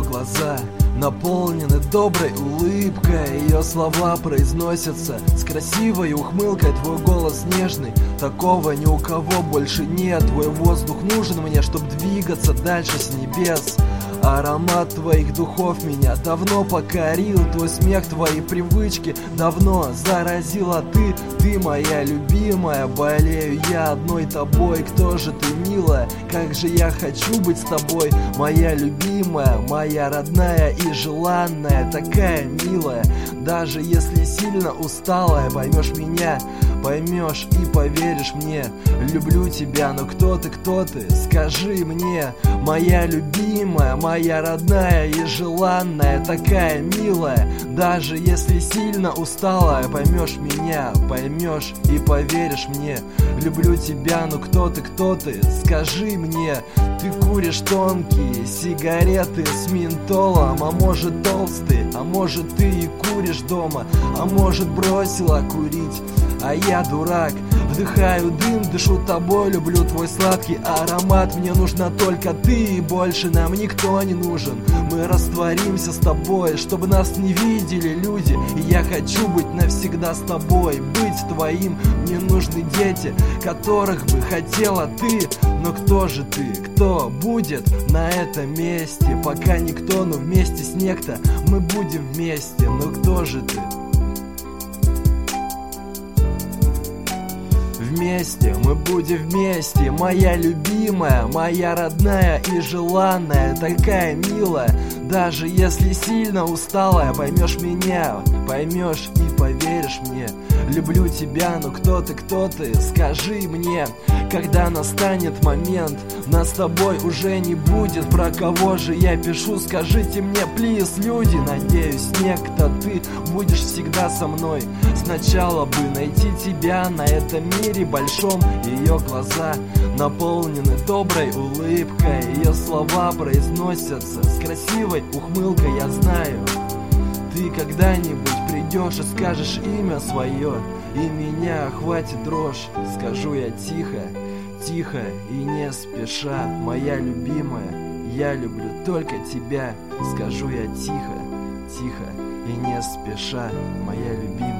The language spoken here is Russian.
глаза наполнены доброй улыбкой. Ее слова произносятся с красивой ухмылкой. Твой голос нежный, такого ни у кого больше нет. Твой воздух нужен мне, чтоб двигаться дальше с небес. Аромат твоих духов меня давно покорил. Твой смех, твои привычки давно заразил. А ты моя любимая, болею я одной тобой. Кто же ты, милая, как же я хочу быть с тобой. Моя любимая, моя родная и желанная, такая милая. Даже если сильно усталая, поймешь меня, поймешь и поверишь мне. Люблю тебя, но кто ты, скажи мне. Моя любимая, моя родная и желанная, такая милая. Даже если сильно усталая, поймешь меня, поймешь и поверишь мне. Люблю тебя, но кто ты, скажи мне. Ты куришь тонкие сигареты с ментолом, а может толстый, а может ты и куришь дома, а может бросила курить. А я дурак, вдыхаю дым, дышу тобой, люблю твой сладкий аромат. Мне нужна только ты, и больше нам никто не нужен. Мы растворимся с тобой, чтобы нас не видели люди. И я хочу быть навсегда с тобой, быть твоим. Мне нужны дети, которых бы хотела ты. Но кто же ты, кто будет на этом месте? Пока никто, но вместе с некто мы будем вместе. Но кто же ты? Вместе, мы будем вместе. Моя любимая, моя родная и желанная, такая милая. Даже если сильно усталая, поймешь меня, поймешь и поверишь мне. Люблю тебя, но кто ты, скажи мне. Когда настанет момент, нас с тобой уже не будет. Про кого же я пишу, скажите мне, плиз, люди. Надеюсь, некто ты будешь всегда со мной. Сначала бы найти тебя на этом мире большом. Ее глаза наполнены доброй улыбкой. Ее слова произносятся с красивой ухмылкой. Я знаю, ты когда-нибудь придешь и скажешь имя свое, и меня охватит дрожь. Скажу я тихо, тихо и не спеша. Моя любимая, я люблю только тебя. Скажу я тихо, тихо и не спеша. Моя любимая.